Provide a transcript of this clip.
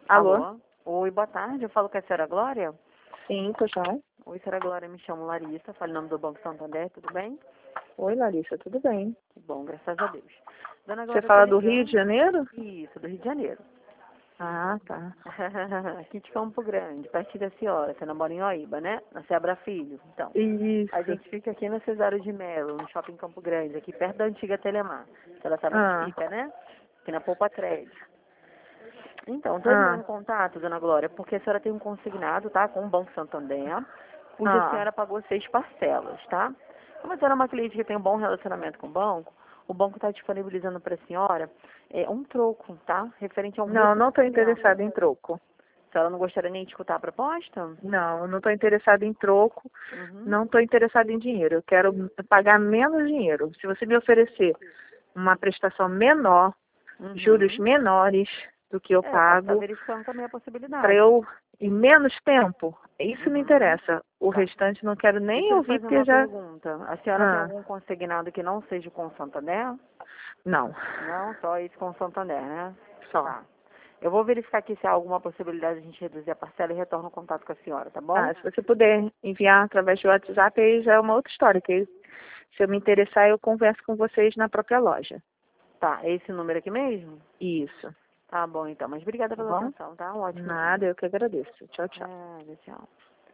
Alô? Alô? Oi, boa tarde. Eu falo com a senhora Glória. Sim, pois não. Oi, senhora Glória. Me chamo Larissa. Falo em nome do Banco Santander. Tudo bem? Oi, Larissa, tudo bem? Que bom, graças a Deus. Dona Você Glória, eu tô fala do Rio ligando. de Janeiro? Isso, do Rio de Janeiro. Ah, tá. Aqui de Campo Grande, pertinho da senhora. Você mora em Oíba, né? Na Seabra Filho. Então, a Isso. gente fica aqui na Cesário de Melo, no Shopping Campo Grande, aqui perto da antiga Telemar. A senhora sabe onde Ah, fica, né? Aqui na Poupa Crédito. Então, estou entrando ah, em contato, dona Glória, porque a senhora tem um consignado, tá? Com o Banco Santander, cuja ah. senhora pagou 6 parcelas, tá? Como a senhora é uma cliente que tem um bom relacionamento com o banco está disponibilizando para a senhora um troco, tá? Referente a um Não, não estou refinanciamento. interessada em troco. A senhora não gostaria nem de escutar a proposta? Não, eu não estou interessada em troco. Uhum. Não estou interessada em dinheiro. Eu quero pagar menos dinheiro. Se você me oferecer uma prestação menor, juros Uhum. menores do que eu Pode estar pago, verificando também a para possibilidade. eu em menos tempo, isso me Uhum. interessa. O Tá. restante não quero nem Deixa eu lhe ouvir, fazer porque uma já. pergunta. A senhora tem Ah, algum consignado que não seja com o Santander? não, Não, só isso com o Santander, né? só. Tá. Eu vou verificar aqui se há alguma possibilidade de a gente reduzir a parcela e retorno o contato com a senhora, tá bom? Ah, se você puder enviar através do WhatsApp, aí já é uma outra história, que aí, se eu me interessar, eu converso com vocês na própria loja. Tá, é esse número aqui mesmo? Isso, Tá bom, então. Mas obrigada tá pela bom? atenção, tá? Um ótimo dia. Nada, eu que agradeço. Tchau, tchau. Tchau.